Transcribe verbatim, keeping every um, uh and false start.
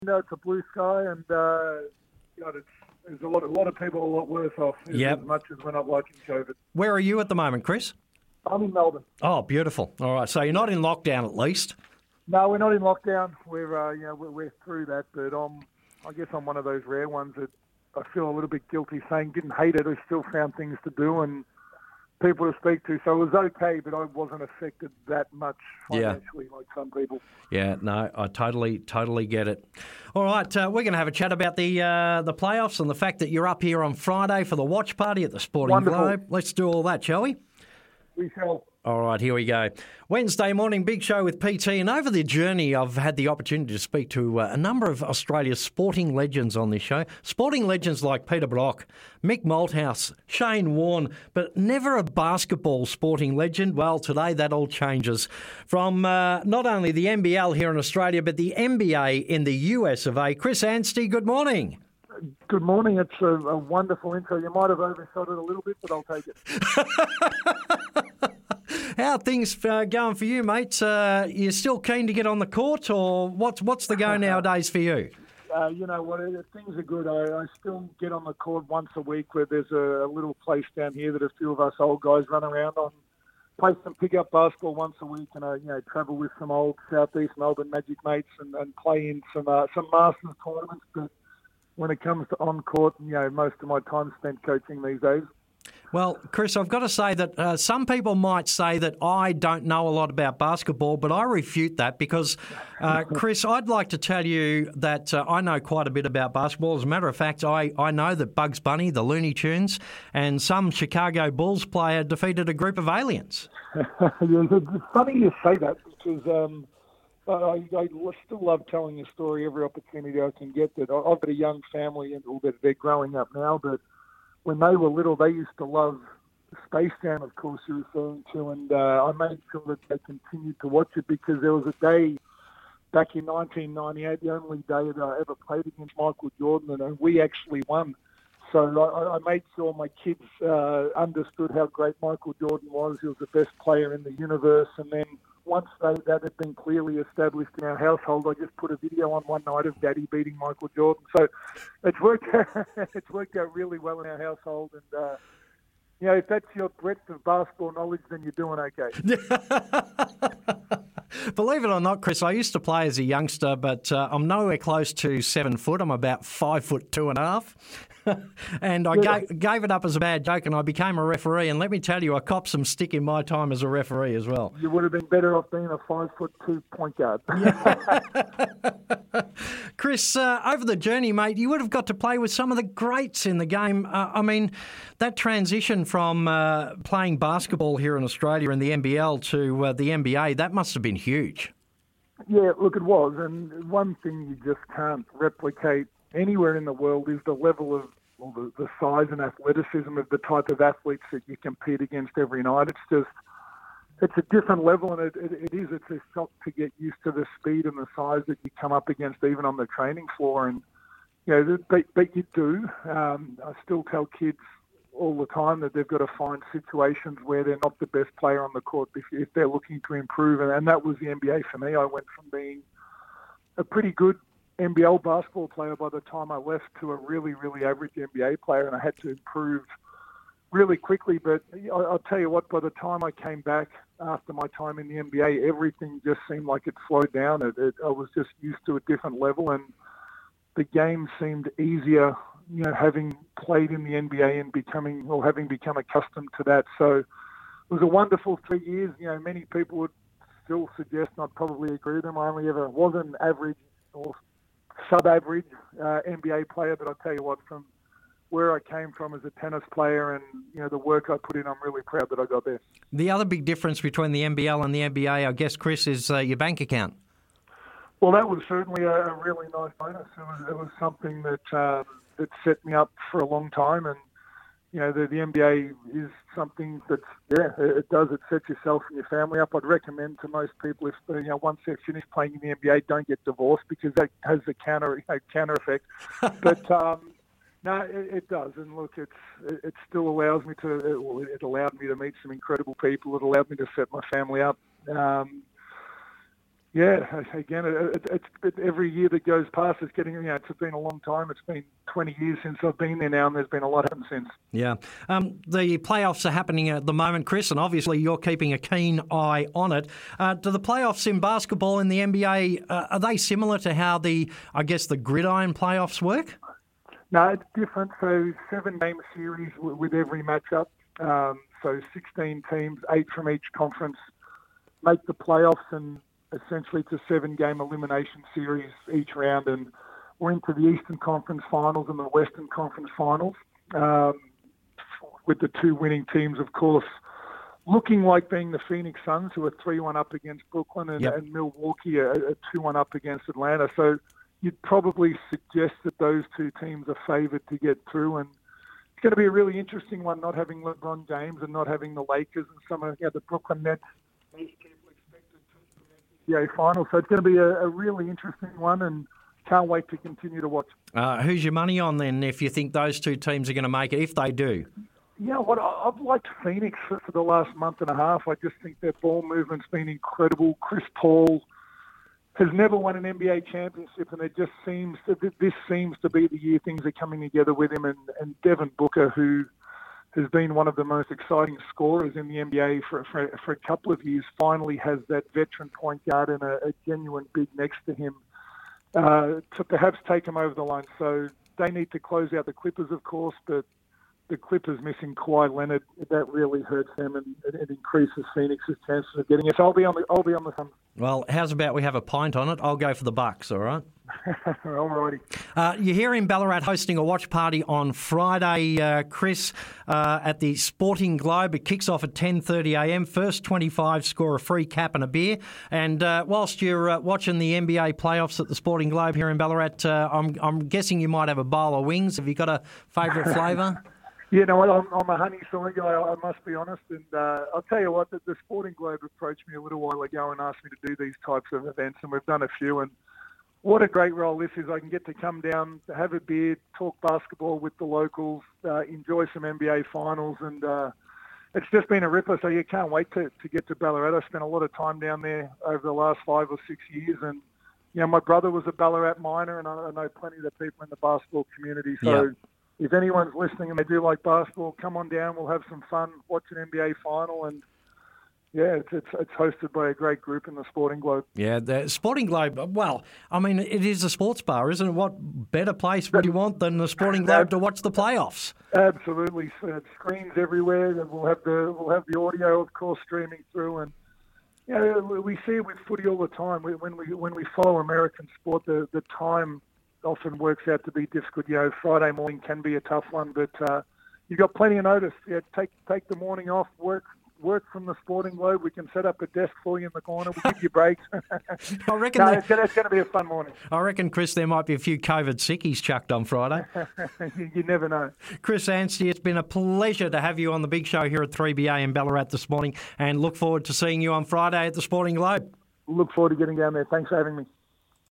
know, it's a blue sky, and uh, God, it's, there's a lot, a lot of people a lot worse off. Yep. As much as we're not liking COVID. Where are you at the moment, Chris? I'm in Melbourne. Oh, beautiful. All right, so you're not in lockdown at least. No, we're not in lockdown. We're, uh, you know, we're, we're through that. But I'm, I guess I'm one of those rare ones that I feel a little bit guilty saying didn't hate it. I still found things to do and people to speak to. So it was okay, but I wasn't affected that much financially yeah. like some people. Yeah, no, I totally, totally get it. All right, uh, we're going to have a chat about the uh, the playoffs and the fact that you're up here on Friday for the watch party at the Sporting Wonderful. Globe. Let's do all that, shall we? We shall. All right, here we go. Wednesday morning, big show with P T. And over the journey, I've had the opportunity to speak to uh, a number of Australia's sporting legends on this show. Sporting legends like Peter Brock, Mick Malthouse, Shane Warne, but never a basketball sporting legend. Well, today that all changes. From uh, not only the N B L here in Australia, but the N B A in the U S of A. Chris Anstey, good morning. Good morning. It's a, a wonderful intro. You might have overshot it a little bit, but I'll take it. How are things uh, going for you, mate? Uh, you still keen to get on the court, or what's what's the go nowadays for you? Uh, you know what? Things are good. I, I still get on the court once a week where there's a, a little place down here that a few of us old guys run around on. Play some pick-up basketball once a week, and I, you know, travel with some old Southeast Melbourne Magic mates and, and play in some uh, some Masters tournaments. But when it comes to on court, you know, most of my time spent coaching these days. Well, Chris, I've got to say that uh, some people might say that I don't know a lot about basketball, but I refute that because, uh, Chris, I'd like to tell you that uh, I know quite a bit about basketball. As a matter of fact, I, I know that Bugs Bunny, the Looney Tunes, and some Chicago Bulls player defeated a group of aliens. It's funny you say that because um, I, I still love telling a story every opportunity I can get. That I've got a young family and they're growing up now, but when they were little, they used to love Space Jam, of course, you're referring to, and uh, I made sure that they continued to watch it because there was a day back in nineteen ninety-eight, the only day that I ever played against Michael Jordan, and we actually won. So I, I made sure my kids uh, understood how great Michael Jordan was. He was the best player in the universe, and then once they, that had been clearly established in our household, I just put a video on one night of Daddy beating Michael Jordan. So it's worked out, it's worked out really well in our household. And, uh, you know, if that's your breadth of basketball knowledge, then you're doing okay. Believe it or not, Chris, I used to play as a youngster, but uh, I'm nowhere close to seven foot. I'm about five foot two and a half. and I yeah. gave, gave it up as a bad joke, and I became a referee. And let me tell you, I copped some stick in my time as a referee as well. You would have been better off being a five foot two point guard. Chris, uh, over the journey, mate, you would have got to play with some of the greats in the game. Uh, I mean, that transition from uh, playing basketball here in Australia in the N B L to uh, the N B A, that must have been huge. Yeah, look, it was. And one thing you just can't replicate anywhere in the world is the level of well, the, the size and athleticism of the type of athletes that you compete against every night. It's just, it's a different level, and it, it, it is, it's a shock to get used to the speed and the size that you come up against even on the training floor. And, you know, but, but you do. Um, I still tell kids all the time that they've got to find situations where they're not the best player on the court if, if they're looking to improve. And, and that was the N B A for me. I went from being a pretty good N B L basketball player by the time I left to a really, really average N B A player, and I had to improve really quickly. But I'll tell you what, by the time I came back after my time in the N B A, everything just seemed like it slowed down. It, it, I was just used to a different level, and the game seemed easier, you know, having played in the N B A and becoming, or having become accustomed to that. So it was a wonderful three years. You know, many people would still suggest, and I'd probably agree with them, I only ever was an average or sub-average uh, N B A player, but I'll tell you what, from where I came from as a tennis player and, you know, the work I put in, I'm really proud that I got there. The other big difference between the N B L and the N B A, I guess, Chris, is uh, your bank account. Well, that was certainly a, a really nice bonus. It was, it was something that um, that set me up for a long time, and you know, the, the N B A is something that's, yeah, it does. It sets yourself and your family up. I'd recommend to most people, if you know, once they've finished playing in the N B A, don't get divorced because that has the counter, you know, counter effect. But um, no, it, it does. And look, it's it still allows me to. It, well, it allowed me to meet some incredible people. It allowed me to set my family up. Um, Yeah, again, it, it, it's every year that goes past, it's getting, you know, it's been a long time. It's been twenty years since I've been there now, and there's been a lot happened since. Yeah. Um, the playoffs are happening at the moment, Chris, and obviously you're keeping a keen eye on it. Uh, do the playoffs in basketball in the N B A, uh, are they similar to how the, I guess, the gridiron playoffs work? No, it's different. So seven-game series with every matchup. Um, so sixteen teams, eight from each conference, make the playoffs, and essentially it's a seven-game elimination series each round, and we're into the Eastern Conference Finals and the Western Conference Finals, um, with the two winning teams, of course, looking like being the Phoenix Suns, who are three one up against Brooklyn, and, yep. and Milwaukee are two one up against Atlanta. So you'd probably suggest that those two teams are favoured to get through, and it's going to be a really interesting one, not having LeBron James and not having the Lakers and some of you know, the Brooklyn Nets. N B A final, so it's going to be a, a really interesting one, and can't wait to continue to watch. Uh, who's your money on then, if you think those two teams are going to make it, if they do? Yeah, what I've liked Phoenix for, for the last month and a half. I just think their ball movement's been incredible. Chris Paul has never won an N B A championship, and it just seems this seems to be the year things are coming together with him, and, and Devin Booker, who has been one of the most exciting scorers in the N B A for, for, for a couple of years, finally has that veteran point guard and a, a genuine big next to him uh, to perhaps take him over the line. So they need to close out the Clippers, of course, but the Clippers missing Kawhi Leonard, that really hurts them, and it, it increases Phoenix's chances of getting it. So I'll be on the I'll be on the Suns. Well, how's about we have a pint on it? I'll go for the Bucks, all right? All righty. Uh, you're here in Ballarat hosting a watch party on Friday, uh, Chris, uh, at the Sporting Globe. It kicks off at ten thirty a m. First twenty-five score a free cap and a beer. And uh, whilst you're uh, watching the N B A playoffs at the Sporting Globe here in Ballarat, uh, I'm, I'm guessing you might have a bowl of wings. Have you got a favourite flavour? You know what, I'm, I'm a honey soy guy, I must be honest, and uh, I'll tell you what, the, the Sporting Globe approached me a little while ago and asked me to do these types of events, and we've done a few, and what a great role this is. I can get to come down, have a beer, talk basketball with the locals, uh, enjoy some N B A finals, and uh, it's just been a ripper, so you can't wait to, to get to Ballarat. I spent a lot of time down there over the last five or six years, and you know, my brother was a Ballarat miner, and I, I know plenty of the people in the basketball community, so... Yep. If anyone's listening and they do like basketball, come on down. We'll have some fun, watch an N B A final, and yeah, it's, it's it's hosted by a great group in the Sporting Globe. Yeah, the Sporting Globe, well, I mean, it is a sports bar, isn't it? What better place would you want than the Sporting Globe to watch the playoffs? Absolutely. So screens everywhere, and we'll have the we'll have the audio, of course, streaming through, and you know, we see it with footy all the time. When we when we follow American sport, the the time often works out to be difficult. You know, Friday morning can be a tough one, but uh, you've got plenty of notice. Yeah, take take the morning off, work work from the Sporting Globe. We can set up a desk for you in the corner. We'll give you breaks. I reckon no, that, it's going to be a fun morning. I reckon, Chris, there might be a few COVID sickies chucked on Friday. you, you never know. Chris Anstey, it's been a pleasure to have you on the big show here at three B A in Ballarat this morning, and look forward to seeing you on Friday at the Sporting Globe. Look forward to getting down there. Thanks for having me.